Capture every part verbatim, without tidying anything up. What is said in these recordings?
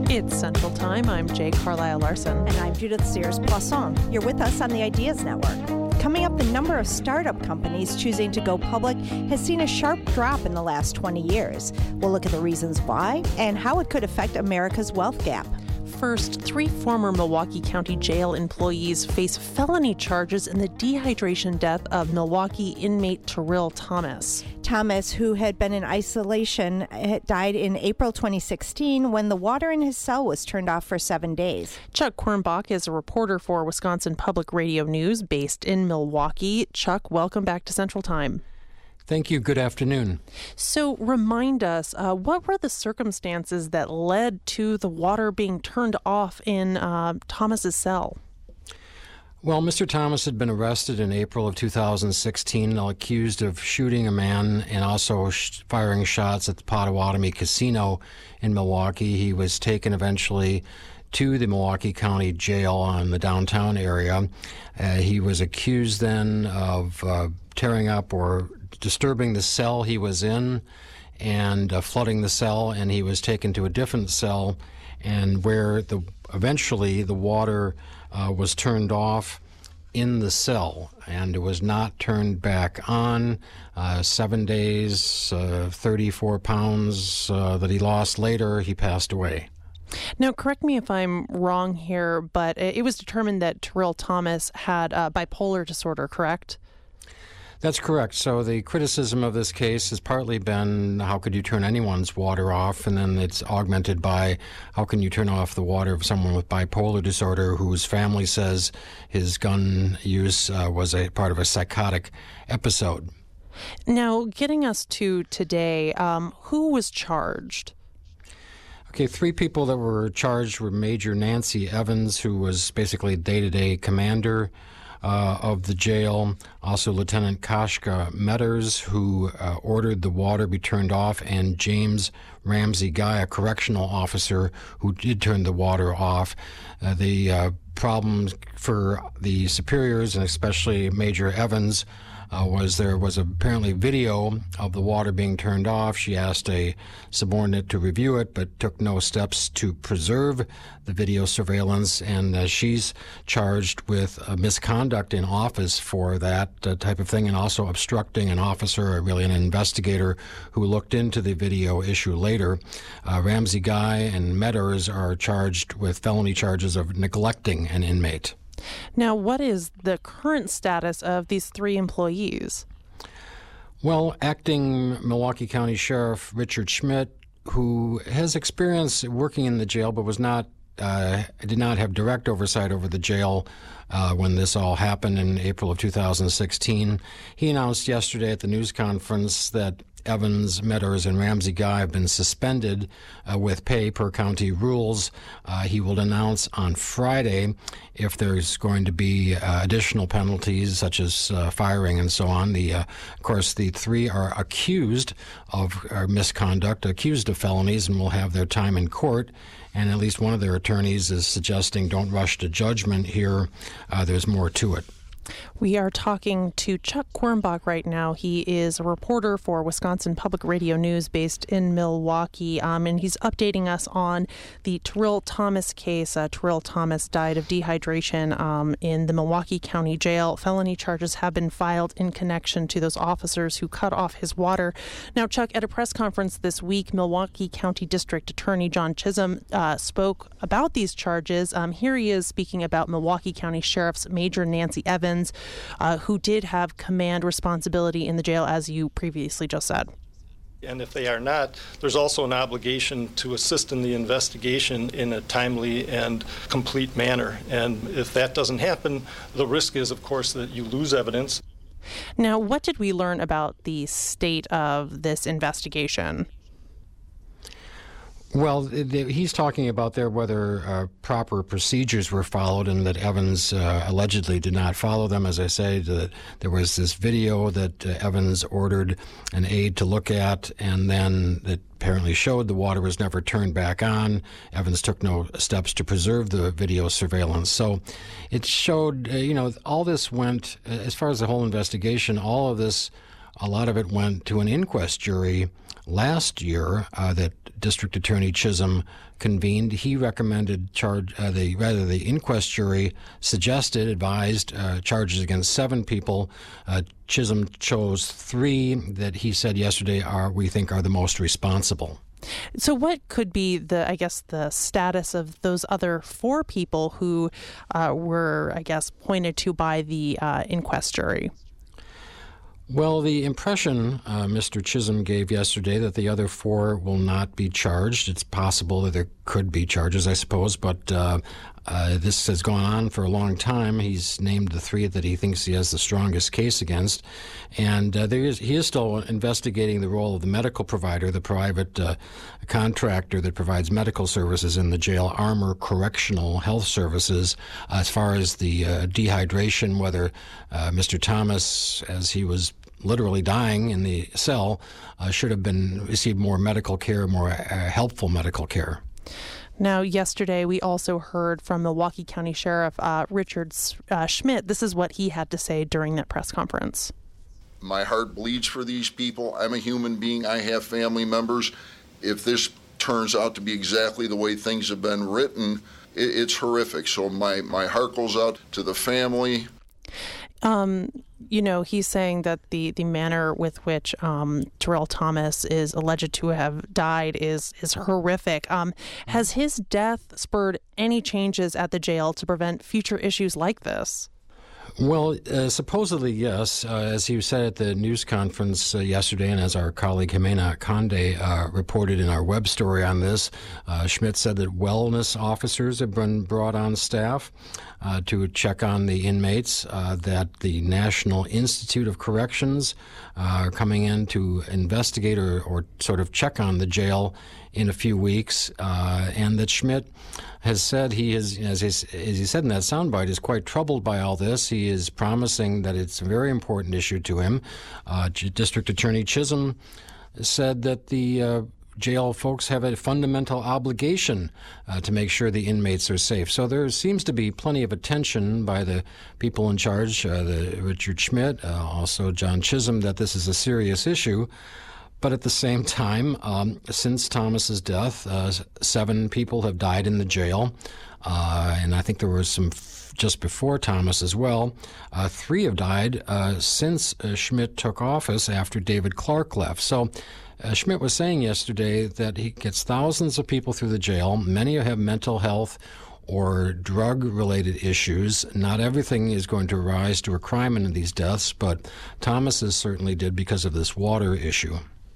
It's Central Time. I'm Jay Carlisle Larson. And I'm Judith Sears Poisson. You're with us on the Ideas Network. Coming up, the number of startup companies choosing to go public has seen a sharp drop in the last twenty years. We'll look at the reasons why and how it could affect America's wealth gap. First, three former Milwaukee County Jail employees face felony charges in the dehydration death of Milwaukee inmate Terrill Thomas. Thomas, who had been in isolation, died in April twenty sixteen when the water in his cell was turned off for seven days. Chuck Quirmbach is a reporter for Wisconsin Public Radio News based in Milwaukee. Chuck, welcome back to Central Time. Thank you. Good afternoon. So remind us, uh, what were the circumstances that led to the water being turned off in uh, Thomas's cell? Well, Mister Thomas had been arrested in April of two thousand sixteen, accused of shooting a man and also sh- firing shots at the Potawatomi Casino in Milwaukee. He was taken eventually to the Milwaukee County Jail in the downtown area. Uh, he was accused then of uh, tearing up or disturbing the cell he was in and uh, flooding the cell, and he was taken to a different cell, and where the eventually the water uh, was turned off in the cell, and it was not turned back on. Uh, seven days, uh, thirty-four pounds uh, that he lost later, he passed away. Now, correct me if I'm wrong here, but it was determined that Terrill Thomas had uh, bipolar disorder, correct? That's correct. So the criticism of this case has partly been, how could you turn anyone's water off? And then it's augmented by, how can you turn off the water of someone with bipolar disorder whose family says his gun use uh, was a part of a psychotic episode? Now, getting us to today, um, who was charged? Okay, three people that were charged were Major Nancy Evans, who was basically day-to-day commander Uh, of the jail, also Lieutenant Kashka Metters, who uh, ordered the water be turned off, and James Ramsey Guy, a correctional officer, who did turn the water off. Uh, the uh, problem for the superiors, and especially Major Evans, Uh, was there was apparently video of the water being turned off. She asked a subordinate to review it, but took no steps to preserve the video surveillance, and uh, she's charged with uh, misconduct in office for that uh, type of thing, and also obstructing an officer, or really an investigator, who looked into the video issue later. Uh, Ramsey Guy and Metters are charged with felony charges of neglecting an inmate. Now, what is the current status of these three employees? Well, acting Milwaukee County Sheriff Richard Schmidt, who has experience working in the jail but was not uh, did not have direct oversight over the jail uh, when this all happened in April of two thousand sixteen, he announced yesterday at the news conference that Evans, Metters, and Ramsey Guy have been suspended uh, with pay per county rules. Uh, he will announce on Friday if there's going to be uh, additional penalties, such as uh, firing and so on. The, uh, of course, the three are accused of uh, misconduct, accused of felonies, and will have their time in court. And at least one of their attorneys is suggesting don't rush to judgment here. Uh, there's more to it. We are talking to Chuck Quirmbach right now. He is a reporter for Wisconsin Public Radio News based in Milwaukee, um, and he's updating us on the Terrill Thomas case. Uh, Terrill Thomas died of dehydration um, in the Milwaukee County Jail. Felony charges have been filed in connection to those officers who cut off his water. Now, Chuck, at a press conference this week, Milwaukee County District Attorney John Chisholm uh, spoke about these charges. Um, here he is speaking about Milwaukee County Sheriff's Major Nancy Evans, Uh, who did have command responsibility in the jail, as you previously just said. And if they are not, there's also an obligation to assist in the investigation in a timely and complete manner. And if that doesn't happen, the risk is, of course, that you lose evidence. Now, what did we learn about the state of this investigation? Well, he's talking about there whether uh, proper procedures were followed, and that Evans uh, allegedly did not follow them. As I say, that there was this video that uh, Evans ordered an aide to look at, and then that apparently showed the water was never turned back on. Evans took no steps to preserve the video surveillance. So it showed, uh, you know, all this went, as far as the whole investigation, all of this a lot of it went to an inquest jury last year uh, that District Attorney Chisholm convened. He recommended charge uh, the rather the inquest jury suggested advised uh, charges against seven people. Uh, Chisholm chose three that he said yesterday are we think are the most responsible. So what could be the, I guess, the status of those other four people who uh, were, I guess, pointed to by the uh, inquest jury? Well, the impression uh, Mister Chisholm gave yesterday that the other four will not be charged. It's possible that there could be charges, I suppose, but uh, uh, this has gone on for a long time. He's named the three that he thinks he has the strongest case against, and uh, there is, he is still investigating the role of the medical provider, the private uh, contractor that provides medical services in the jail, Armor Correctional Health Services, uh, as far as the uh, dehydration, whether uh, Mister Thomas, as he was literally dying in the cell, uh, should have been received more medical care, more uh, helpful medical care. Now, yesterday, we also heard from Milwaukee County Sheriff uh, Richard uh, Schmidt. This is what he had to say during that press conference. My heart bleeds for these people. I'm a human being. I have family members. If this turns out to be exactly the way things have been written, it, it's horrific. So my, my heart goes out to the family. Um, you know, he's saying that the, the manner with which um, Terrell Thomas is alleged to have died is is horrific. Um, has his death spurred any changes at the jail to prevent future issues like this? Well, uh, supposedly, yes. Uh, as he said at the news conference uh, yesterday, and as our colleague Jimena Conde uh, reported in our web story on this, uh, Schmidt said that wellness officers have been brought on staff uh, to check on the inmates, uh, that the National Institute of Corrections uh, are coming in to investigate or, or sort of check on the jail in a few weeks, uh, and that Schmidt has said he is, as he, as he said in that soundbite, is quite troubled by all this. He is promising that it's a very important issue to him. Uh, District Attorney Chisholm said that the uh, jail folks have a fundamental obligation uh, to make sure the inmates are safe. So there seems to be plenty of attention by the people in charge, uh, the Richard Schmidt, uh, also John Chisholm, that this is a serious issue. But at the same time, um, since Thomas's death, uh, seven people have died in the jail, uh, and I think there were some f- just before Thomas as well. Uh, three have died uh, since uh, Schmidt took office after David Clark left. So uh, Schmidt was saying yesterday that he gets thousands of people through the jail. Many have mental health or drug-related issues. Not everything is going to rise to a crime in these deaths, but Thomas's certainly did because of this water issue.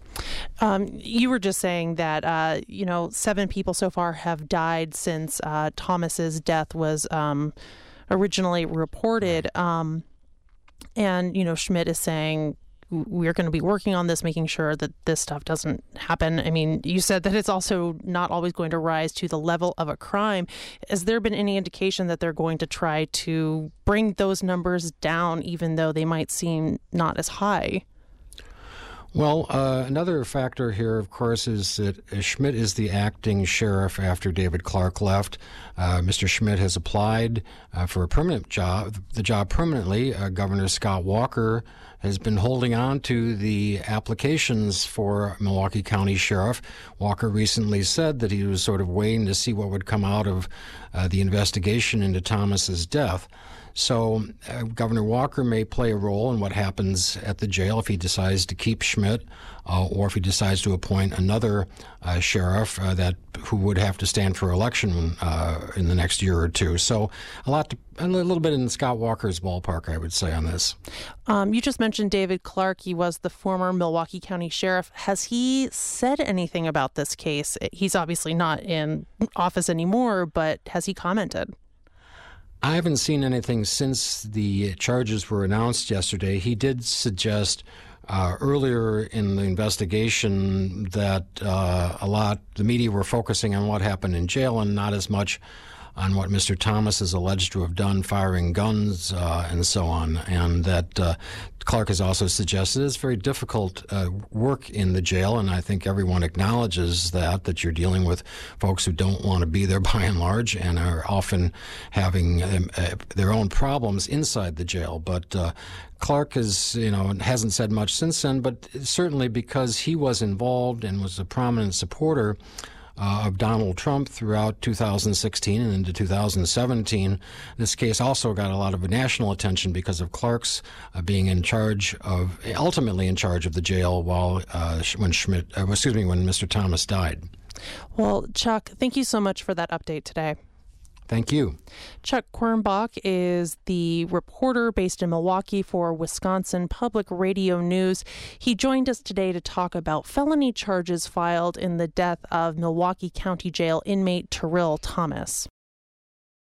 Um, you were just saying that, uh, you know, seven people so far have died since uh, Thomas's death was um, originally reported. Um, and, you know, Schmidt is saying we're going to be working on this, making sure that this stuff doesn't happen. I mean, you said that it's also not always going to rise to the level of a crime. Has there been any indication that they're going to try to bring those numbers down, even though they might seem not as high? Well, uh, another factor here, of course, is that Schmidt is the acting sheriff after David Clark left. Uh, Mister Schmidt has applied uh, for a permanent job, the job permanently. Uh, Governor Scott Walker has been holding on to the applications for Milwaukee County Sheriff. Walker recently said that he was sort of waiting to see what would come out of uh, the investigation into Thomas's death. So uh, Governor Walker may play a role in what happens at the jail if he decides to keep Schmidt, uh, or if he decides to appoint another uh, sheriff uh, that who would have to stand for election uh, in the next year or two. So a lot, to, a little bit in Scott Walker's ballpark, I would say, on this. Um, you just mentioned David Clark. He was the former Milwaukee County Sheriff. Has he said anything about this case? He's obviously not in office anymore, but has he commented? I haven't seen anything since the charges were announced yesterday. He did suggest uh, earlier in the investigation that uh, a lot, the media were focusing on what happened in jail and not as much on what Mister Thomas is alleged to have done, firing guns uh, and so on, and that uh, Clark has also suggested it's very difficult uh, work in the jail, and I think everyone acknowledges that, that you're dealing with folks who don't want to be there by and large and are often having um, uh, their own problems inside the jail. But uh, Clark has, you know, hasn't said much since then, but certainly because he was involved and was a prominent supporter Uh, of Donald Trump throughout two thousand sixteen and into two thousand seventeen. This case also got a lot of national attention because of Clark's uh, being in charge of, ultimately in charge of the jail while uh, when Schmidt, uh, excuse me, when Mister Thomas died. Well, Chuck, thank you so much for that update today. Thank you. Chuck Quirmbach is the reporter based in Milwaukee for Wisconsin Public Radio News. He joined us today to talk about felony charges filed in the death of Milwaukee County Jail inmate Terrill Thomas.